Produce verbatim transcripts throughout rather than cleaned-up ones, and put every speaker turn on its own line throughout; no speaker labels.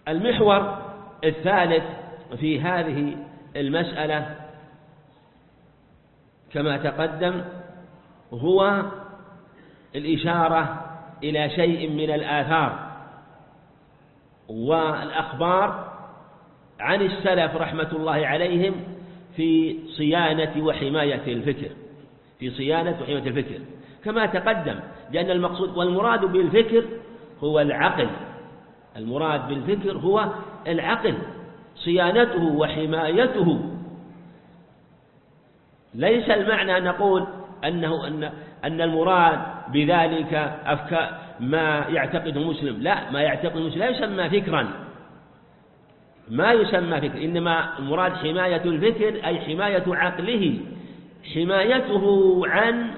المحور الثالث في هذه المسألة كما تقدم هو الإشارة إلى شيء من الآثار والأخبار عن السلف رحمة الله عليهم في صيانة وحماية الفكر في صيانة وحماية الفكر كما تقدم، لأن المقصود والمراد بالفكر هو العقل المراد بالفكر هو العقل صيانته وحمايته. ليس المعنى أن نقول أنه أن أن المراد بذلك أفكار ما يعتقده المسلم، لا، ما يعتقده المسلم لا يسمى فكرا ما يسمى فكر، إنما المراد حماية الفكر أي حماية عقله، حمايته عن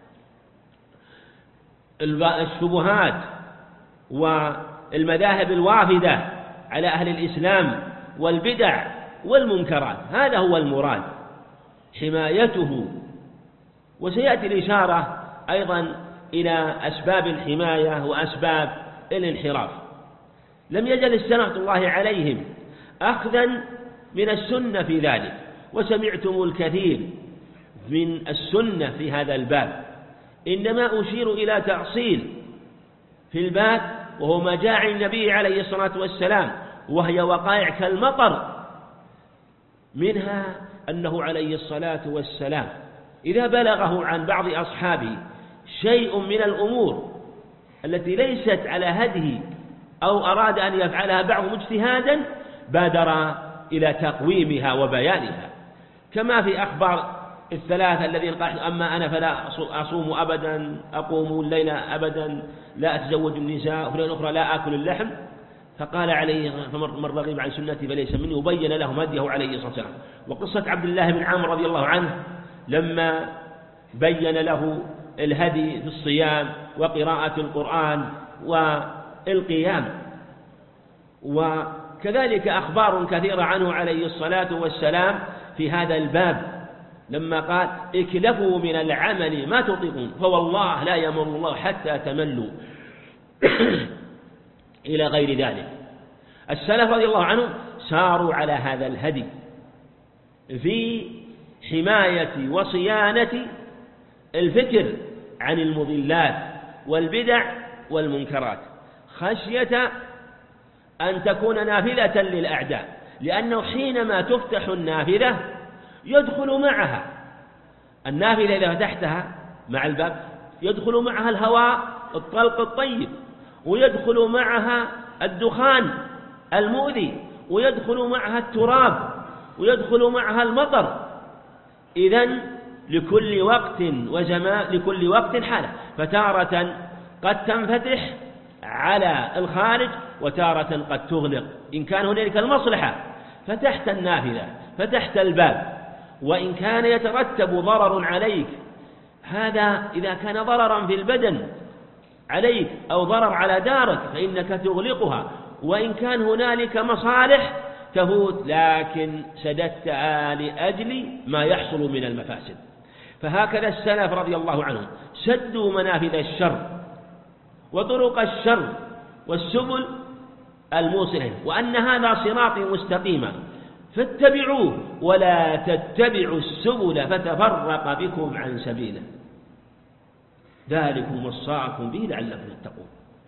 الشبهات والمذاهب الوافدة على أهل الإسلام والبدع والمنكرات، هذا هو المراد حمايته. وسيأتي الإشارة أيضا إلى أسباب الحماية وأسباب الانحراف. لم يزل السلف رحمة الله عليهم أخذا من السنة في ذلك، وسمعتم الكثير من السنة في هذا الباب، إنما أشير إلى تأصيل في الباب وهو ما جاء عن النبي عليه الصلاة والسلام، وهي وقائع كالمطر، منها أنه عليه الصلاة والسلام إذا بلغه عن بعض أصحابه شيء من الأمور التي ليست على هديه أو أراد أن يفعلها بعضهم اجتهادا بادر إلى تقويمها وبيانها، كما في أخبار الثلاثة الذين قال أما أنا فلا أصوم أبدا، أقوم الليل أبدا، لا أتزوج النساء، وفي الأخرى لا آكل اللحم، فقال عليه فمن رغب عن سنتي فليس مني، وبين لهم هديه عليه الصلاة والسلام. وقصة عبد الله بن عمرو رضي الله عنه لما بين له الهدي في الصيام وقراءة القرآن والقيام، وكذلك أخبار كثيرة عنه عليه الصلاة والسلام في هذا الباب لما قال اكلفوا من العمل ما تطيقون فوالله لا يمر الله حتى تملوا إلى غير ذلك. السلف رضي الله عنهم ساروا على هذا الهدي في حماية وصيانة الفكر عن المضلات والبدع والمنكرات، خشية أن تكون نافذة للأعداء، لأنه حينما تفتح النافذة يدخل معها النافذة إذا فتحتها مع الباب يدخل معها الهواء الطلق الطيب، ويدخل معها الدخان المؤذي، ويدخل معها التراب، ويدخل معها المطر. إذن لكل وقت وزمان لكل وقت حالة، فتارة قد تنفتح على الخارج وتارة قد تغلق إن كان هنالك المصلحة، فتحت النافذة فتحت الباب، وإن كان يترتب ضرر عليك، هذا إذا كان ضررا في البدن عليك أو ضرر على دارك فإنك تغلقها، وإن كان هنالك مصالح تفوت لكن سددتها لأجل ما يحصل من المفاسد. فهكذا السلف رضي الله عنهم سدوا منافذ الشر وطرق الشر والسبل الموصلة، وأن هذا صراطي مستقيما فاتبعوه ولا تتبعوا السبل فتفرق بكم عن سبيله، ذلكم وصاكم به لعلكم تتقون.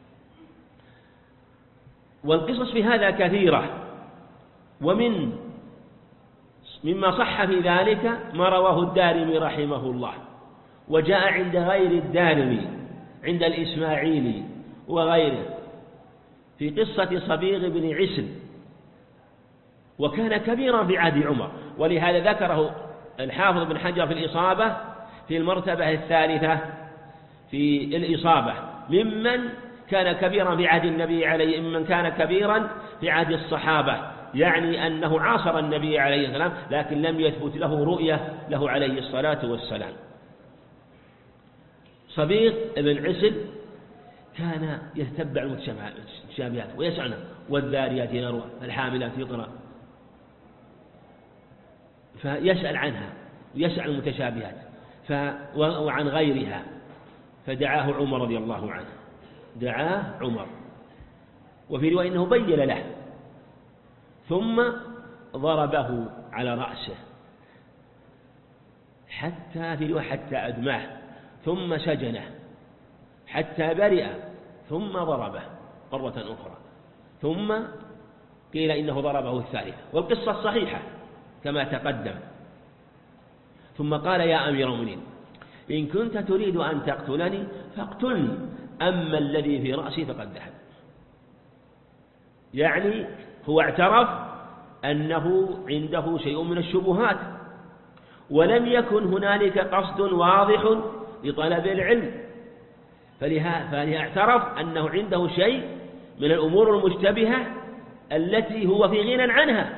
والقصص في هذا كثيرة، ومن مما صح في ذلك ما رواه الدارمي رحمه الله، وجاء عند غير الدارمي عند الإسماعيلي وغيره في قصة صبيغ بن عسل، وكان كبيرا في عهد عمر، ولهذا ذكره الحافظ بن حجر في الإصابة في المرتبة الثالثة في الإصابة ممن كان كبيرا في عهد النبي عليه ممن كان كبيرا في عهد الصحابة، يعني أنه عاصر النبي عليه السلام لكن لم يثبت له رؤية له عليه الصلاة والسلام. صبيغ بن عسل كان يتبع المتشابهات ويسألنا والذاريات ذروا فالحاملات يقرأ، فيسأل عنها ويسأل المتشابهات وعن غيرها، فدعاه عمر رضي الله عنه دعاه عمر، وفي رواية أنه بين له ثم ضربه على رأسه حتى في رواية حتى أدماه، ثم سجنه حتى برئ، ثم ضربه مرة أخرى، ثم قيل إنه ضربه الثالثة، والقصة صحيحة كما تقدم. ثم قال: يا أمير المؤمنين، إن كنت تريد أن تقتلني فاقتلني، أما الذي في رأسي فقد ذهب. يعني هو اعترف أنه عنده شيء من الشبهات، ولم يكن هنالك قصد واضح لطلب العلم، فلهذا اعترف أنه عنده شيء من الأمور المشتبهة التي هو في غنى عنها.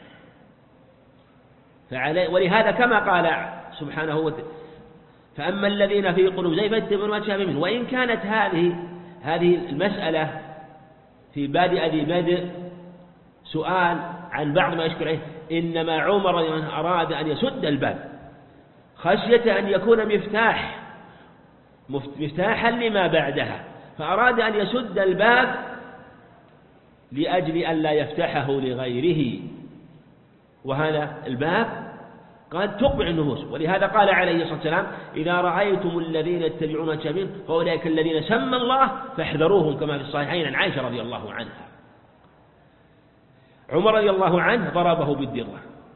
ولهذا كما قال سبحانه وتعالى: فأما الذين في قلوبهم زيغ فيتبعون ما تشابه منه. وإن كانت هذه هذه المسألة في بادئ ذي بدء سؤال عن بعض ما يشكل عليه، إنما عمر رضي الله عنه أراد أن يسد الباب خشية أن يكون مفتاح مفتاحا لما بعدها، فأراد أن يسد الباب لأجل أن لا يفتحه لغيره، وهذا الباب قد تقبع النفوس. ولهذا قال عليه الصلاة والسلام: إذا رأيتم الذين يتبعون الشباب فأولئك الذين سمى الله فاحذروهم، كما في الصحيحين عن عائشة رضي الله عنها. عمر رضي الله عنه ضربه بالدرة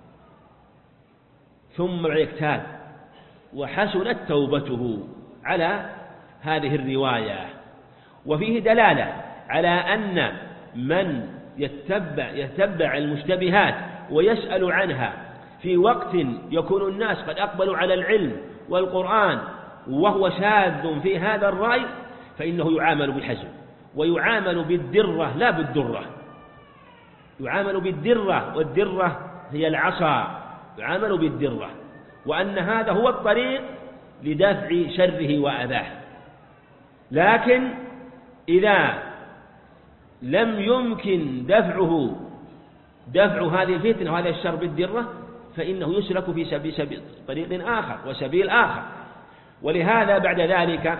ثم اغتال، وحسنت توبته على هذه الرواية. وفيه دلالة على أن من يتبع, يتبع المشتبهات ويسأل عنها في وقت يكون الناس قد أقبلوا على العلم والقرآن وهو شاذ في هذا الرأي، فإنه يعامل بالحزم، ويعامل بالدرة لا بالدرة، يعامل بالدرة، والدرة هي العصا، يعامل بالدرة، وأن هذا هو الطريق لدفع شره وأذاه. لكن إذا لم يمكن دفعه دفع هذه الفتنة وهذا الشر بالدرة، فإنه يسلك في سبيل, سبيل طريق آخر وسبيل آخر. ولهذا بعد ذلك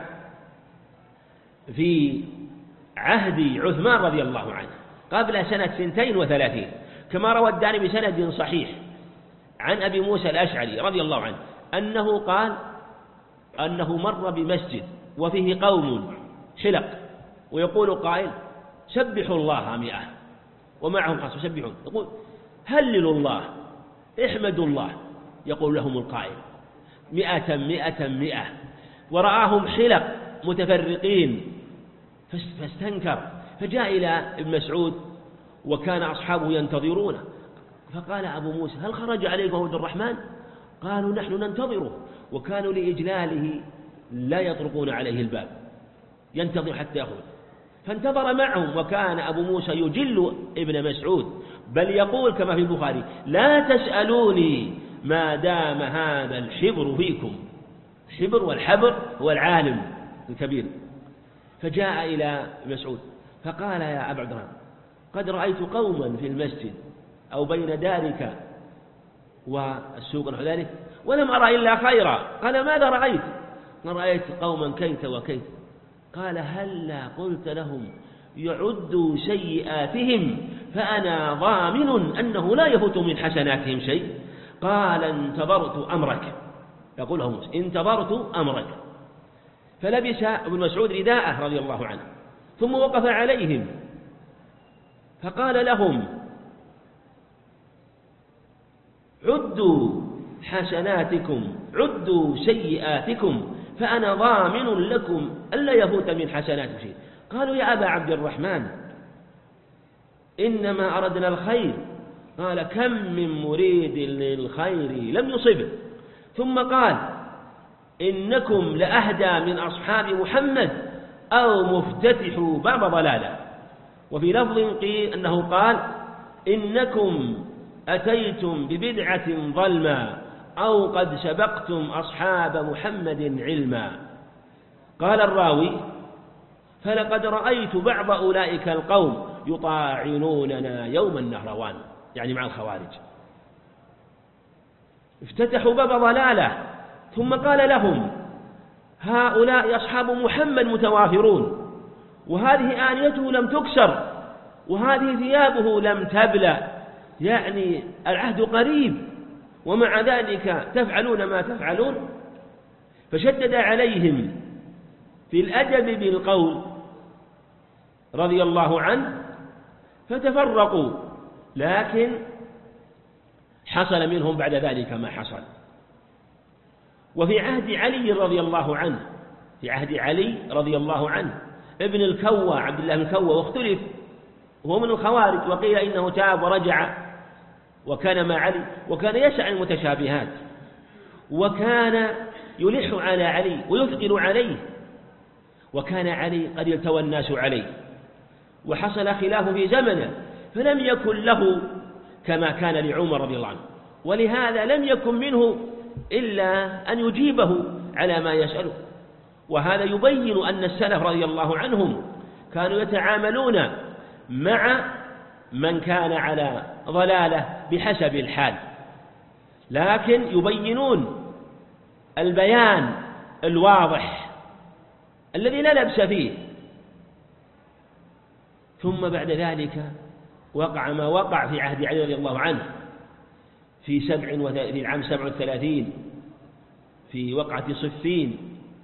في عهد عثمان رضي الله عنه قبل سنة سنتين وثلاثين، كما روى الدارمي بسند صحيح عن أبي موسى الأشعري رضي الله عنه أنه قال أنه مر بمسجد وفيه قوم حلق، ويقول قائل: سبحوا الله مئة، ومعهم خمسة يسبحون، يقول: هللوا الله، احمدوا الله، يقول لهم القائل: مئة مئة مئة، ورآهم حلق متفرقين فاستنكر، فجاء إلى ابن مسعود وكان أصحابه ينتظرونه، فقال أبو موسى: هل خرج عليكم عبد الرحمن؟ قالوا: نحن ننتظره، وكانوا لإجلاله لا يطرقون عليه الباب، ينتظر حتى يخرج، فانتظر معهم، وكان أبو موسى يجل ابن مسعود، بل يقول كما في البخاري: لا تسألوني ما دام هذا الحبر فيكم. الحبر والحبر هو العالم الكبير. فجاء إلى مسعود فقال: يا أبا عبد الرحمن، قد رأيت قوما في المسجد أو بين دارك والسوق نحو ذلك ولم أرى إلا خيرا. قال: ماذا رأيت؟ قال: رأيت قوما كيت وكيت. قال: هلا قلت لهم يعدوا سيئاتهم فأنا ضامن أنه لا يفوت من حسناتهم شيء؟ قال: انتظرت أمرك، يقول له موسى: انتظرت أمرك. فلبس ابن مسعود رداءه رضي الله عنه، ثم وقف عليهم فقال لهم: عدوا حسناتكم، عدوا سيئاتكم، فأنا ضامن لكم ألا يفوت من حسناتكم شيء. قالوا: يا أبا عبد الرحمن، إنما أردنا الخير. قال: كم من مريد للخير لم يصبه. ثم قال: إنكم لأهدى من أصحاب محمد أو مفتتحوا باب ضلالة. وفي لفظ قيل أنه قال: إنكم أتيتم ببدعة ظلما أو قد سبقتم أصحاب محمد علما. قال الراوي: فلقد رأيت بعض أولئك القوم يطاعنوننا يوم النهروان، يعني مع الخوارج، افتتحوا باب ضلالة. ثم قال لهم: هؤلاء أصحاب محمد متوافرون، وهذه آنيته لم تكسر، وهذه ثيابه لم تبلى، يعني العهد قريب ومع ذلك تفعلون ما تفعلون. فشدد عليهم في الأدب بالقول رضي الله عنه فتفرقوا، لكن حصل منهم بعد ذلك ما حصل. وفي عهد علي رضي الله عنه في عهد علي رضي الله عنه ابن الكوى عبد الله بن الكوى، واختلف، وهو من الخوارج، وقيل إنه تاب ورجع وكان مع علي، وكان يسعى المتشابهات، وكان يلح على علي ويثقل عليه، وكان علي قد التوى الناس عليه، وحصل خلاف في زمنه فلم يكن له كما كان لعمر رضي الله عنه، ولهذا لم يكن منه إلا أن يجيبه على ما يسأله. وهذا يبين أن السلف رضي الله عنهم كانوا يتعاملون مع من كان على ضلالة بحسب الحال، لكن يبينون البيان الواضح الذي لا لبس فيه. ثم بعد ذلك وقع ما وقع في عهد علي رضي الله عنه في سبع في العام سبع وثلاثين في وقعة صفين،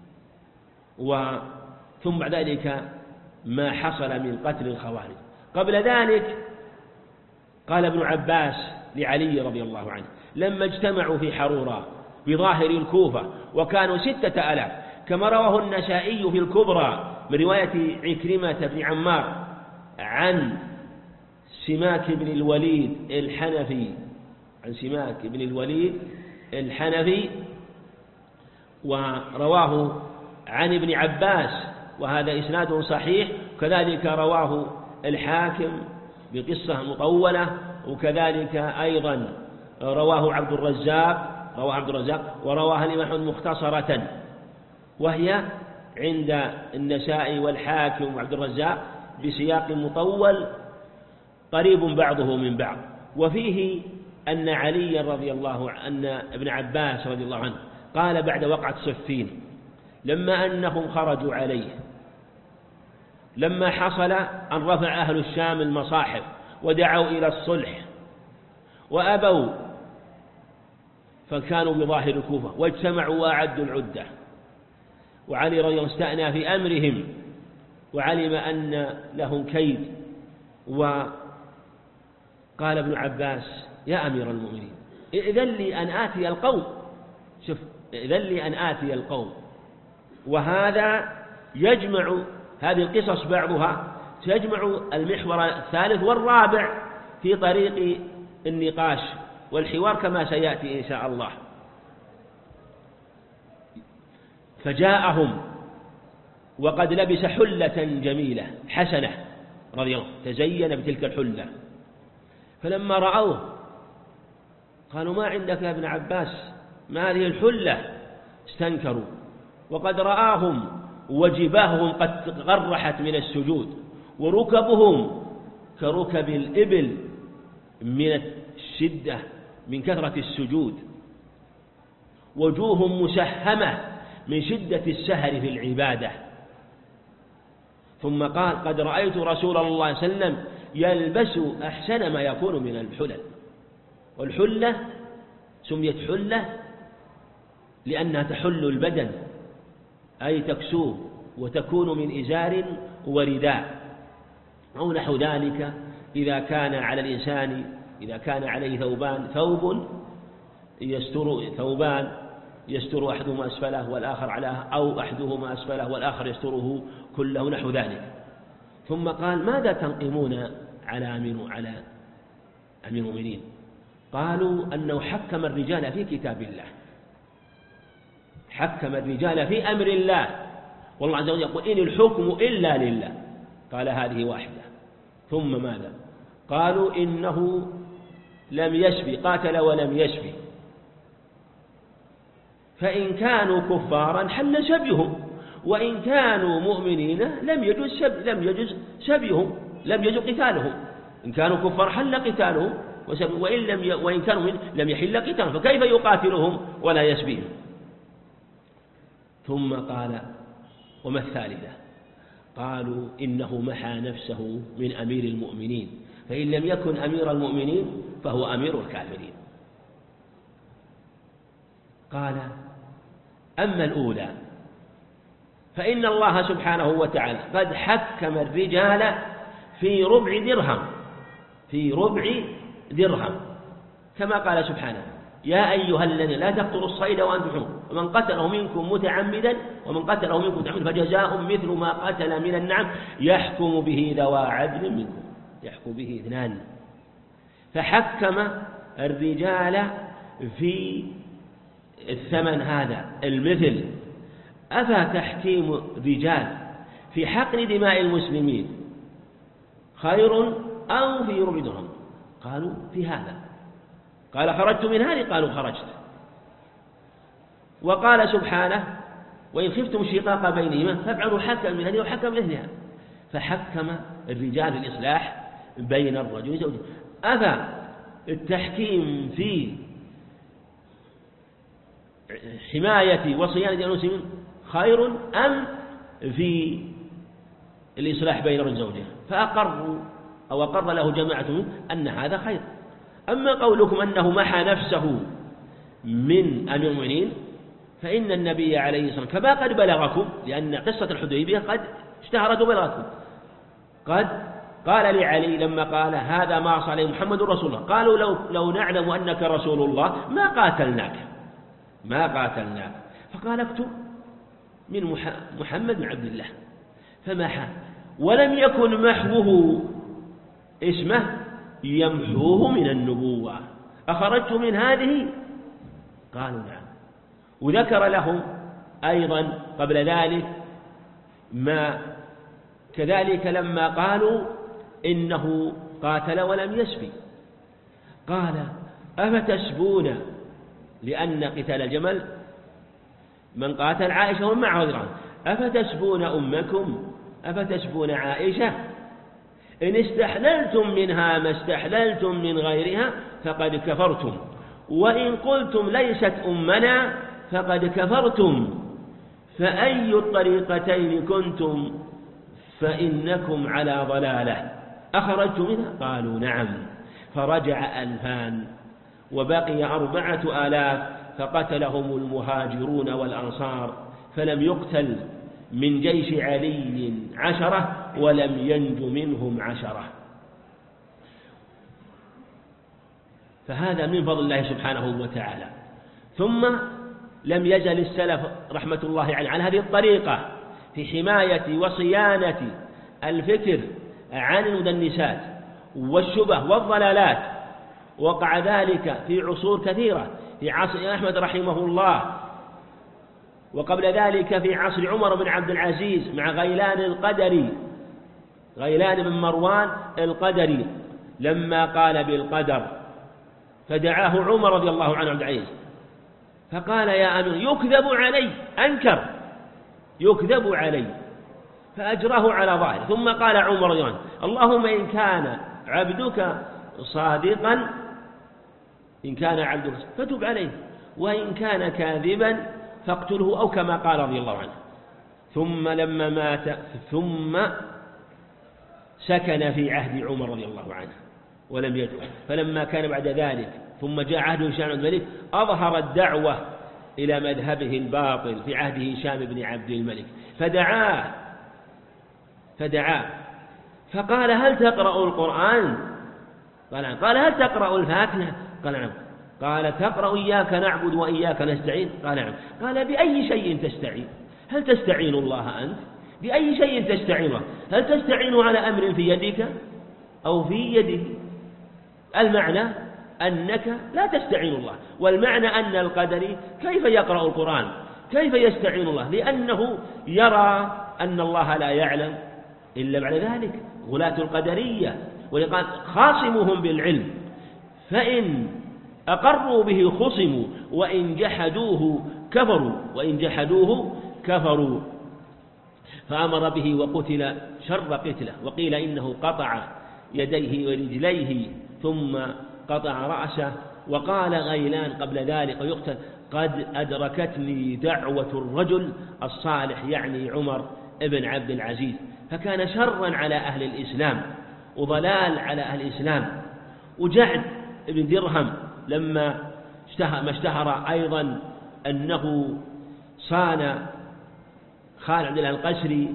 وثم بعد ذلك ما حصل من قتل الخوارج. قبل ذلك قال ابن عباس لعلي رضي الله عنه لما اجتمعوا في حرورة بظاهر الكوفة وكانوا ستة ألاف، كما رواه النسائي في الكبرى من رواية عكرمة بن عمار عن سماك بن الوليد الحنفي عن سماك بن الوليد الحنفي، ورواه عن ابن عباس وهذا إسناد صحيح، كذلك رواه الحاكم بقصة مطولة، وكذلك أيضا رواه عبد الرزاق رواه عبد الرزاق ورواها الإمام مختصرة، وهي عند النسائي والحاكم وعبد الرزاق بسياق مطول قريب بعضه من بعض. وفيه أن علي رضي الله عنه أن ابن عباس رضي الله عنه قال بعد وقعة صفين لما أنهم خرجوا عليه، لما حصل أن رفع أهل الشام المصاحف ودعوا إلى الصلح وأبوا، فكانوا بظاهر الكوفة واجتمعوا وأعدوا العدة، وعلي رضي الله استأنى في أمرهم وعلم أن لهم كيد، وقال ابن عباس يا أمير المؤمنين إذن لي أن آتي القوم، شوف إذن لي أن آتي القوم. وهذا يجمع هذه القصص بعضها تجمع المحور الثالث والرابع في طريق النقاش والحوار كما سيأتي إن شاء الله. فجاءهم وقد لبس حلة جميلة حسنة رضي الله عنه، تزين بتلك الحلة، فلما رأوه قالوا ما عندك يا ابن عباس، ما هذه الحلة؟ استنكروا، وقد رآهم وجباههم قد غرحت من السجود، وركبهم كركب الإبل من الشدة من كثرة السجود، وجوههم مسهمة من شدة السهر في العبادة. ثم قال قد رأيت رسول الله صلى الله عليه وسلم يلبس أحسن ما يكون من الحلل. والحلة سميت حلة لأنها تحل البدن أي تكسوه، وتكون من إزار ورداء أو نحو ذلك. إذا كان على الإنسان إذا كان عليه ثوبان ثوب يستر ثوبان يستر أحدهما أسفله والآخر علاه، أو أحدهما أسفله والآخر يستره كله نحو ذلك. ثم قال ماذا تنقمون على أمير على أمير المؤمنين؟ قالوا أنه حكم الرجال في كتاب الله، حكم الرجال في أمر الله، والله عز وجل يقول إن الحكم إلا لله. قال هذه واحدة. ثم ماذا؟ قالوا إنه لم يشفي، قاتل ولم يشفي، فإن كانوا كفارا حل شبيهم، وإن كانوا مؤمنين لم يجوز شب لم يجوز شبيهم لم يجوز قتالهم. إن كانوا كفار حل قتالهم، وإن لم ي... وإن كانوا من لم يحل قتالهم، فكيف يقاتلهم ولا يشبيهم؟ ثم قال وما الثالثة؟ قالوا إنه محى نفسه من أمير المؤمنين، فإن لم يكن أمير المؤمنين فهو أمير الكافرين. قال: أما الأولى فإن الله سبحانه وتعالى قد حكم الرجال في ربع درهم في ربع درهم كما قال سبحانه: يا أيها الذين لا تقتلوا الصيد وأنتم حرم ومن قتله منكم متعمدا ومن قتله منكم متعمدا فجزاء مثل ما قتل من النعم يحكم به ذوى عدل منكم. يحكم به اثنان. فحكم الرجال في الثمن هذا المثل. أفتحكيم الرجال في حقن دماء المسلمين خير أو في ربع درهم؟ قالوا: في هذا. قال: خرجت من هذه؟ قالوا: خرجت. وقال سبحانه: وإن خفتم شقاق بينهما فافعلوا حكم من هذه وحكم من هذه. فحكم الرجال الإصلاح بين الرجل وزوجه. أفا التحكيم في حماية وصيانة المسلمين خير أم في الإصلاح بين الرجل وزوجه؟ فأقروا أو أقر له جماعة منهم أن هذا خير. أما قولكم أنه محى نفسه من أمير المؤمنين فإن النبي عليه الصلاة والسلام كما قد بلغكم، لأن قصة الحديبية قد اشتهرت وبلغكم، قد قال لعلي لما قال: هذا ما صلى عليه محمد رسول الله، قالوا: لو, لو نعلم أنك رسول الله ما قاتلناك ما قاتلناك فقال: اكتب من محمد بن عبد الله، فمحى. ولم يكن محوه اسمه يمحوه من النبوة. أخرجت من هذه؟ قالوا: نعم. وذكر لهم أيضا قبل ذلك ما كذلك لما قالوا إنه قاتل ولم يسبي، قال: أفتسبون، لأن قتال الجمل من قاتل عائشة ومن معه رضي الله عنها، أفتسبون أمكم أفتسبون عائشة إن استحللتم منها ما استحللتم من غيرها فقد كفرتم، وإن قلتم ليست أمنا فقد كفرتم، فأي الطريقتين كنتم فإنكم على ضلالة. أخرجتم منها؟ قالوا: نعم. فرجع ألفان وبقي أربعة آلاف فقتلهم المهاجرون والأنصار، فلم يقتل من جيش علي عشرة ولم ينج منهم عشرة. فهذا من فضل الله سبحانه وتعالى. ثم لم يزل السلف رحمة الله عليه على هذه الطريقة في حماية وصيانة الفكر عن المدنسات والشبه والضلالات. وقع ذلك في عصور كثيرة، في عصر أحمد رحمه الله، وقبل ذلك في عصر عمر بن عبد العزيز مع غيلان القدري غيلان بن مروان القدري لما قال بالقدر، فدعاه عمر رضي الله عنه عبد العزيز فقال: يا أمير، يكذب علي، أنكر يكذب علي، فأجراه على ظاهره. ثم قال عمر رضي الله عنه: اللهم إن كان عبدك صادقا إن كان عبدك فتب عليه، وإن كان كاذبا فاقتله، أو كما قال رضي الله عنه. ثم لما مات ثم سكن في عهد عمر رضي الله عنه ولم يدعو، فلما كان بعد ذلك ثم جاء عهد هشام بن الملك أظهر الدعوة إلى مذهبه الباطل في عهد هشام بن عبد الملك، فدعاه فدعاه فقال: هل تقرأ القرآن؟ قال: نعم. قال: هل تقرأ الفاتحة؟ قال: نعم. قال: تقرأ إياك نعبد وإياك نستعين؟ قال: نعم. قال: بأي شيء تستعين؟ هل تستعين الله أنت؟ بأي شيء تستعين؟ هل تستعين على أمر في يدك أو في يده؟ المعنى أنك لا تستعين الله، والمعنى أن القدري كيف يقرأ القرآن؟ كيف يستعين الله؟ لأنه يرى أن الله لا يعلم إلا بعد ذلك. غلاة القدرية ويقال خاصمهم بالعلم، فإن أقروا به خصموا وإن جحدوه كفروا وإن جحدوه كفروا. فأمر به وقتل شر قتله، وقيل إنه قطع يديه ورجليه ثم قطع رأسه. وقال غيلان قبل ذلك يقتل: قد أدركتني دعوة الرجل الصالح، يعني عمر ابن عبد العزيز. فكان شرا على أهل الإسلام وضلال على أهل الإسلام. وجعد بن درهم لما اشتهر ما اشتهر أيضا أنه صان خالد عبد الله القسري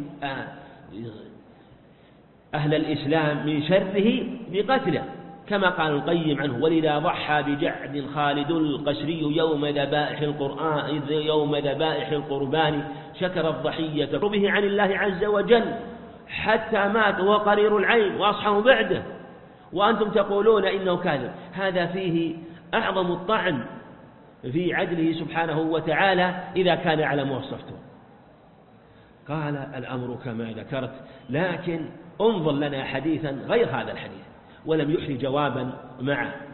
أهل الإسلام من شره بقتله، كما قال القيم عنه: ولذا ضحى بجعد خالد القسري يوم ذبائح القرآن يوم ذبائح القربان، شكر الضحية به عن الله عز وجل حتى مات وهو قرير العين وأصحاب بعده، وأنتم تقولون إنه كاذب. هذا فيه أعظم الطعن في عدله سبحانه وتعالى إذا كان على ما وصفته. قال: الأمر كما ذكرت، لكن انظر لنا حديثا غير هذا الحديث، ولم يحري جوابا معه.